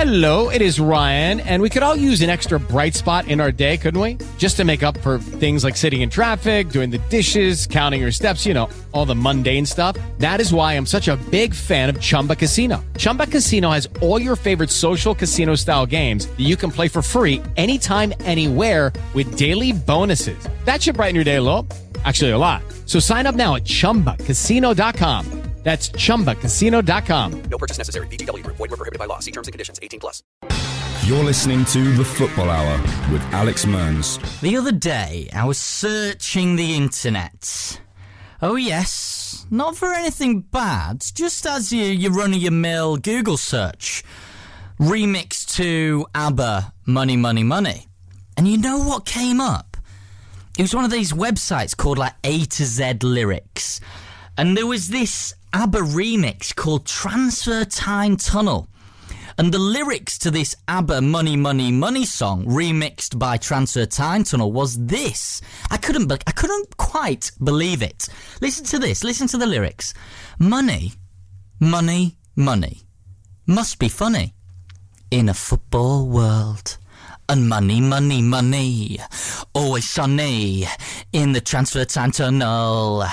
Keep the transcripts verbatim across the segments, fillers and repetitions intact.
Hello, it is Ryan, and we could all use an extra bright spot in our day, couldn't we? Just to make up for things like sitting in traffic, doing the dishes, counting your steps, you know, all the mundane stuff. That is why I'm such a big fan of Chumba Casino. Chumba Casino has all your favorite social casino-style games that you can play for free anytime, anywhere with daily bonuses. That should brighten your day a little. Actually, a lot. So sign up now at chumba casino dot com. That's chumba casino dot com. No purchase necessary. V G W Group. Void where prohibited by law. See terms and conditions. eighteen plus. You're listening to The Football Hour with Alex Mearns. The other day, I was searching the internet. Oh yes, not for anything bad, just as you, you run your mill Google search. Remix to ABBA, Money, Money, Money. And you know what came up? It was one of these websites called like A to Z Lyrics. And there was this ABBA remix called Transfer Time Tunnel. And the lyrics to this ABBA Money, Money, Money song, remixed by Transfer Time Tunnel, was this. I couldn't, be- I couldn't quite believe it. Listen to this. Listen to the lyrics. Money, money, money. Must be funny. In a football world. And money, money, money, always sunny in the transfer time tunnel.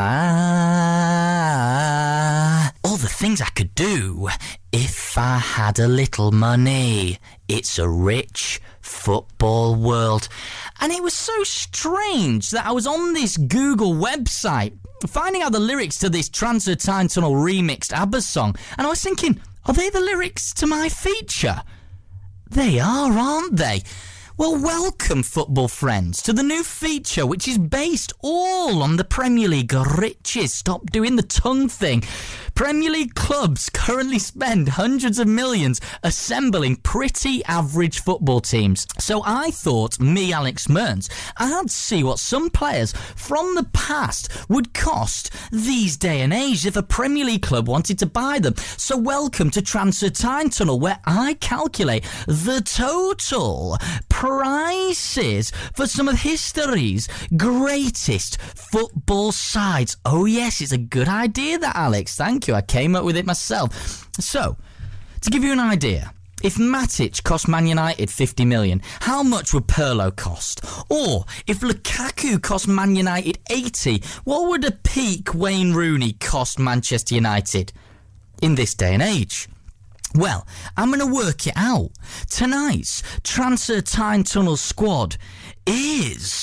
Ah, all the things I could do if I had a little money. It's a rich football world. And it was so strange that I was on this Google website finding out the lyrics to this Transfer Time Tunnel remixed ABBA song. And I was thinking, are they the lyrics to my feature? They are, aren't they? Well, welcome, football friends, to the new feature, which is based all on the Premier League riches. Stop doing the tongue thing. Premier League clubs currently spend hundreds of millions assembling pretty average football teams. So I thought, me, Alex Mearns, I'd see what some players from the past would cost these day and age if a Premier League club wanted to buy them. So welcome to Transfer Time Tunnel, where I calculate the total prices for some of history's greatest football sides. Oh yes, it's a good idea that, Alex. Thank you. I came up with it myself. So, to give you an idea, if Matic cost Man United fifty million, how much would Pirlo cost? Or, if Lukaku cost Man United eighty, what would a peak Wayne Rooney cost Manchester United in this day and age? Well, I'm going to work it out. Tonight's Transfer Time Tunnel squad is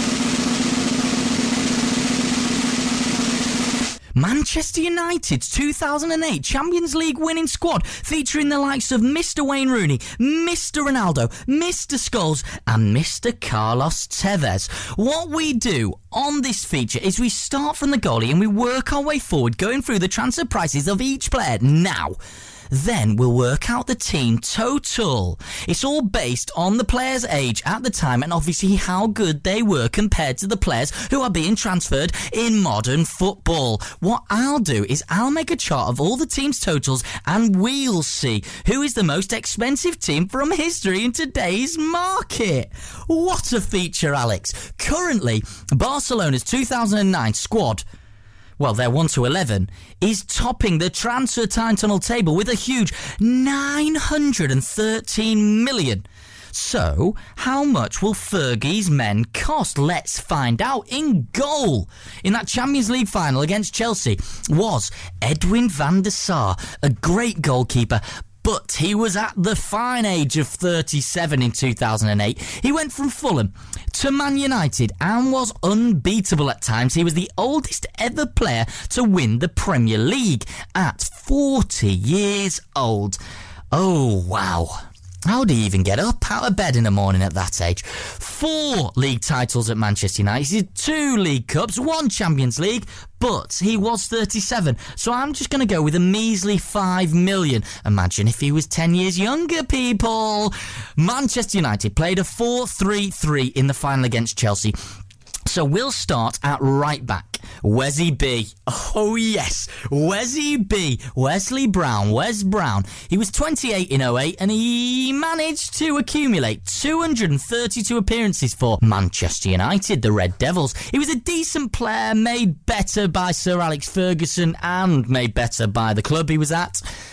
Manchester United's two thousand eight Champions League winning squad, featuring the likes of Mister Wayne Rooney, Mister Ronaldo, Mister Scholes and Mister Carlos Tevez. What we do on this feature is we start from the goalie and we work our way forward, going through the transfer prices of each player. Now, then we'll work out the team total. It's all based on the player's age at the time and obviously how good they were compared to the players who are being transferred in modern football. What I'll do is I'll make a chart of all the team's totals and we'll see who is the most expensive team from history in today's market. What a feature, Alex. Currently, Barcelona's two thousand nine squad, well, they're one to eleven, is topping the Transfer Time Tunnel table with a huge nine hundred thirteen million. So, how much will Fergie's men cost? Let's find out. In goal in that Champions League final against Chelsea was Edwin van der Sar, a great goalkeeper, but he was at the fine age of thirty-seven in two thousand eight. He went from Fulham to Man United and was unbeatable at times. He was the oldest ever player to win the Premier League at forty years old. Oh, wow. How do you even get up out of bed in the morning at that age? Four league titles at Manchester United, two League Cups, one Champions League, but he was thirty-seven, so I'm just going to go with a measly five million. Imagine if he was ten years younger, people. Manchester United played a four three three in the final against Chelsea. So we'll start at right back. Wesy B. Oh yes, Wesy B. Wesley Brown. Wes Brown. He was twenty-eight in oh eight and he managed to accumulate two hundred thirty-two appearances for Manchester United, the Red Devils. He was a decent player, made better by Sir Alex Ferguson and made better by the club he was at.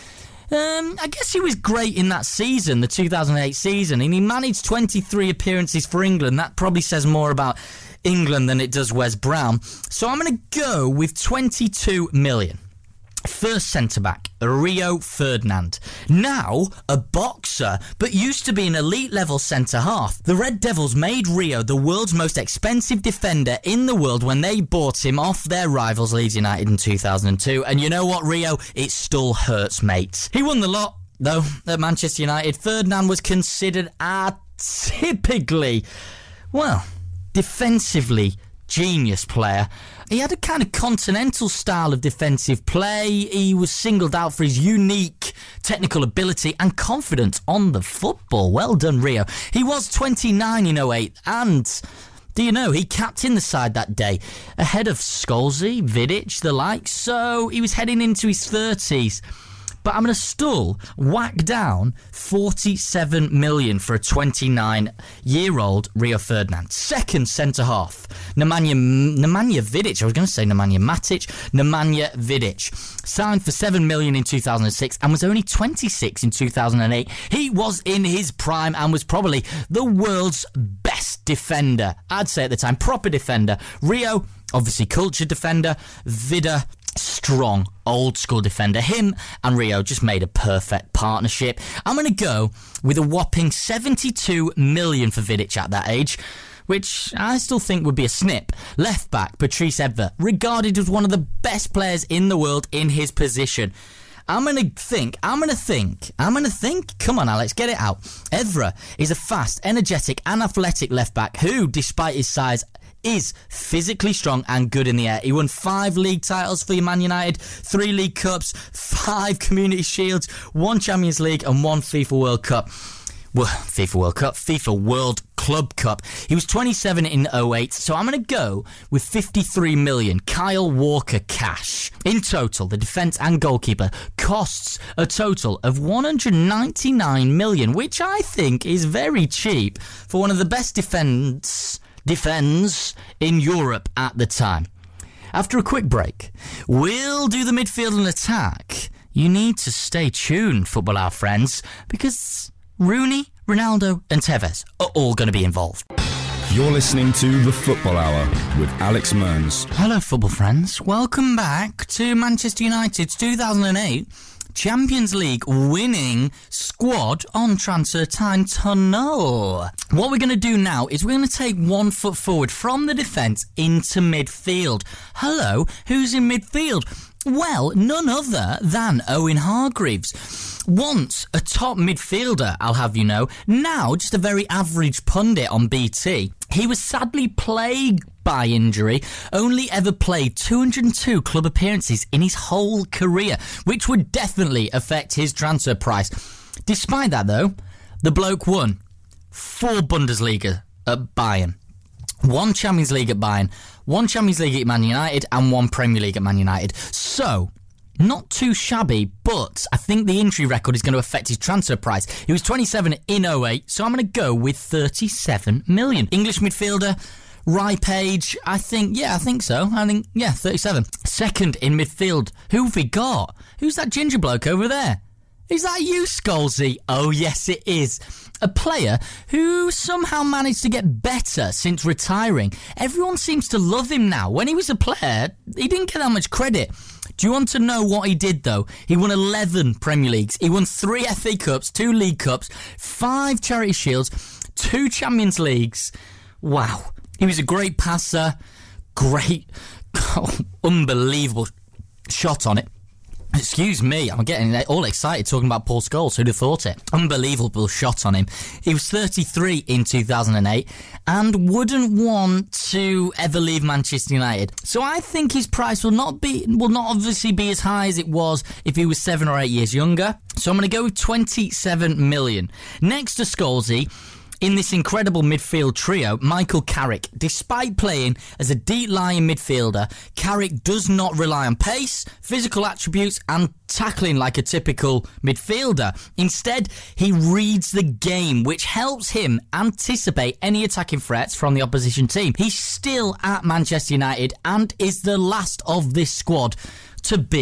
Um, I guess he was great in that season, the two thousand eight season, and he managed twenty-three appearances for England. That probably says more about England than it does Wes Brown. So I'm going to go with twenty-two million. First centre-back, Rio Ferdinand. Now a boxer, but used to be an elite-level centre-half. The Red Devils made Rio the world's most expensive defender in the world when they bought him off their rivals Leeds United in two thousand two. And you know what, Rio? It still hurts, mate. He won the lot, though, at Manchester United. Ferdinand was considered a typically, well, defensively genius player. He had a kind of continental style of defensive play. He was singled out for his unique technical ability and confidence on the football. Well done, Rio. He was twenty-nine in oh eight, and do you know, he captained the side that day, ahead of Scholesy, Vidic, the likes, so he was heading into his thirties. But I'm going to still whack down forty-seven million for a twenty-nine-year-old Rio Ferdinand. Second centre-half, Nemanja, Nemanja Vidic. I was going to say Nemanja Matic. Nemanja Vidic. Signed for seven million in two thousand six and was only twenty-six in two thousand eight. He was in his prime and was probably the world's best defender. I'd say at the time, proper defender. Rio, obviously culture defender. Vida, strong, old-school defender. Him and Rio just made a perfect partnership. I'm going to go with a whopping seventy-two million for Vidic at that age, which I still think would be a snip. Left-back, Patrice Evra, regarded as one of the best players in the world in his position. I'm going to think, I'm going to think, I'm going to think, come on Alex, get it out. Evra is a fast, energetic and athletic left-back who, despite his size, is physically strong and good in the air. He won five league titles for Man United, three League Cups, five Community Shields, one Champions League and one FIFA World Cup. Well, FIFA World Cup, FIFA World Club Cup. He was twenty-seven in oh eight, so I'm going to go with fifty-three million. Kyle Walker cash. In total, the defence and goalkeeper costs a total of one hundred ninety-nine million, which I think is very cheap for one of the best defence defends in Europe at the time. After a quick break, we'll do the midfield and attack. You need to stay tuned, Football Hour friends, because Rooney, Ronaldo and Tevez are all going to be involved. You're listening to The Football Hour with Alex Mearns. Hello, football friends. Welcome back to Manchester United's two thousand eight Champions League winning squad on Transfer Time Tunnel. What we're going to do now is we're going to take one foot forward from the defence into midfield. Hello, who's in midfield? Well, none other than Owen Hargreaves. Once a top midfielder, I'll have you know, now just a very average pundit on B T. He was sadly plagued by injury, only ever played two hundred two club appearances in his whole career, which would definitely affect his transfer price. Despite that, though, the bloke won four Bundesliga at Bayern, one Champions League at Bayern, one Champions League at Man United, and one Premier League at Man United. So, not too shabby, but I think the injury record is going to affect his transfer price. He was twenty-seven in oh eight, so I'm going to go with thirty-seven million. English midfielder, ripe age, I think, yeah, I think so. I think, yeah, thirty-seven. Second in midfield, who have we got? Who's that ginger bloke over there? Is that you, Scholesy? Oh, yes, it is. A player who somehow managed to get better since retiring. Everyone seems to love him now. When he was a player, he didn't get that much credit. Do you want to know what he did, though? He won eleven Premier Leagues. He won three F A Cups, two League Cups, five Charity Shields, two Champions Leagues. Wow. He was a great passer. Great, oh, unbelievable shot on it. Excuse me, I'm getting all excited talking about Paul Scholes. Who'd have thought it? Unbelievable shot on him. He was thirty-three in two thousand eight and wouldn't want to ever leave Manchester United. So I think his price will not be, will not obviously be as high as it was if he was seven or eight years younger. So I'm going to go with twenty-seven million. Next to Scholesy, in this incredible midfield trio, Michael Carrick. Despite playing as a deep-lying midfielder, Carrick does not rely on pace, physical attributes and tackling like a typical midfielder. Instead, he reads the game, which helps him anticipate any attacking threats from the opposition team. He's still at Manchester United and is the last of this squad to be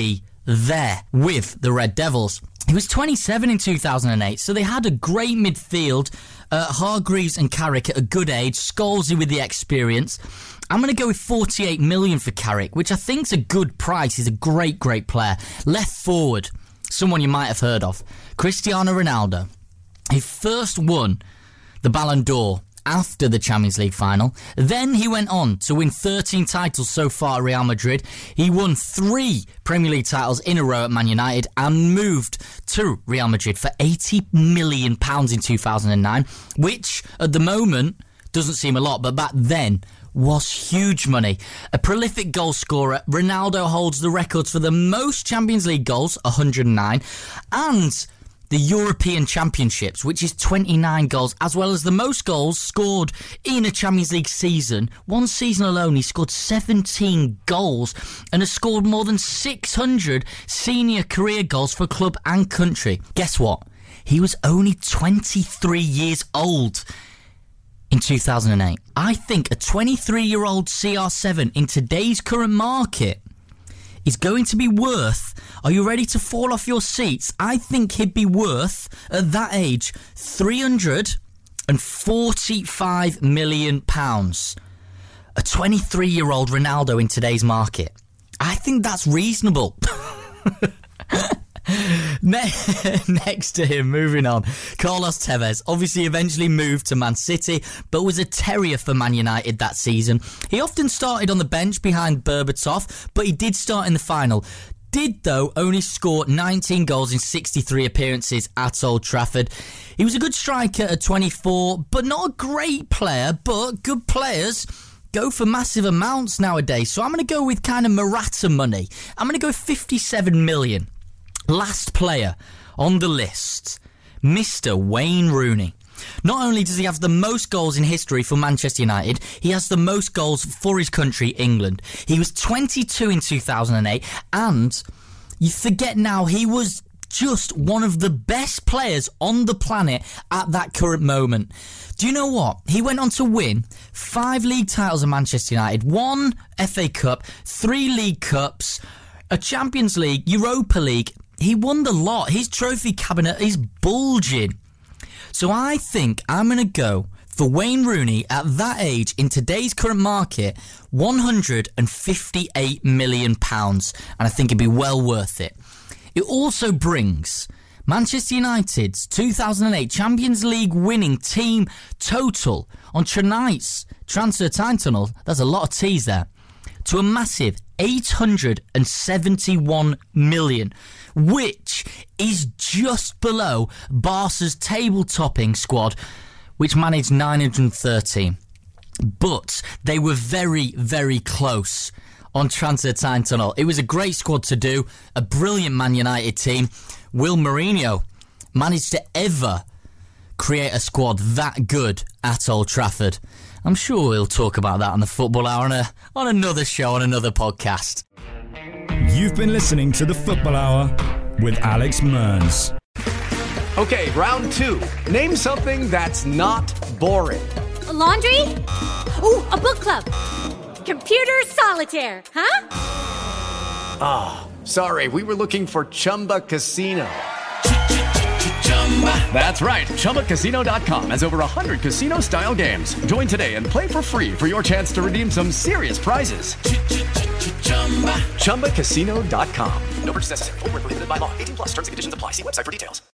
there with the Red Devils. He was twenty-seven in two thousand eight, so they had a great midfield. Uh, Hargreaves and Carrick at a good age, Scalzi with the experience. I'm going to go with forty-eight million for Carrick, which I think is a good price. He's a great, great player. Left forward, someone you might have heard of, Cristiano Ronaldo. He first won the Ballon d'Or after the Champions League final. Then he went on to win thirteen titles so far at Real Madrid. He won three Premier League titles in a row at Man United and moved to Real Madrid for eighty million pounds in two thousand nine, which at the moment doesn't seem a lot, but back then was huge money. A prolific goal scorer, Ronaldo holds the records for the most Champions League goals, one hundred nine, and the European Championships, which is twenty-nine goals, as well as the most goals scored in a Champions League season. One season alone, he scored seventeen goals and has scored more than six hundred senior career goals for club and country. Guess what? He was only twenty-three years old in two thousand eight. I think a twenty-three-year-old C R seven in today's current market is going to be worth, are you ready to fall off your seats? I think he'd be worth, at that age, three hundred forty-five million pounds. A twenty-three-year-old Ronaldo in today's market. I think that's reasonable. Next to him, moving on, Carlos Tevez obviously eventually moved to Man City, but was a terrier for Man United that season. He often started on the bench behind Berbatov, but he did start in the final. Did, though, only score nineteen goals in sixty-three appearances at Old Trafford. He was a good striker at twenty-four, but not a great player, but good players go for massive amounts nowadays. So I'm going to go with kind of Morata money. I'm going to go fifty-seven million. Last player on the list, Mister Wayne Rooney. Not only does he have the most goals in history for Manchester United, he has the most goals for his country, England. He was twenty-two in two thousand eight, and you forget now, he was just one of the best players on the planet at that current moment. Do you know what? He went on to win five league titles at Manchester United, one F A Cup, three League Cups, a Champions League, Europa League. He won the lot. His trophy cabinet is bulging. So I think I'm going to go for Wayne Rooney at that age in today's current market, one hundred fifty-eight million pounds. And I think it'd be well worth it. It also brings Manchester United's two thousand eight Champions League winning team total on tonight's transfer time tunnel. There's a lot of T's there. To a massive eight hundred seventy-one million, which is just below Barca's table-topping squad, which managed nine hundred thirteen. But they were very, very close on transfer time tunnel. It was a great squad to do, a brilliant Man United team. Will Mourinho managed to ever create a squad that good at Old Trafford? I'm sure we'll talk about that on the Football Hour on, a, on another show, on another podcast. You've been listening to the Football Hour with Alex Mearns. Okay, round two. Name something that's not boring. A laundry? Ooh, a book club. Computer solitaire, huh? Ah, oh, sorry, we were looking for Chumba Casino. That's right. Chumba Casino dot com has over one hundred casino-style games. Join today and play for free for your chance to redeem some serious prizes. Chumba Casino dot com. No purchase necessary. Void where prohibited by law. eighteen plus terms and conditions apply. See website for details.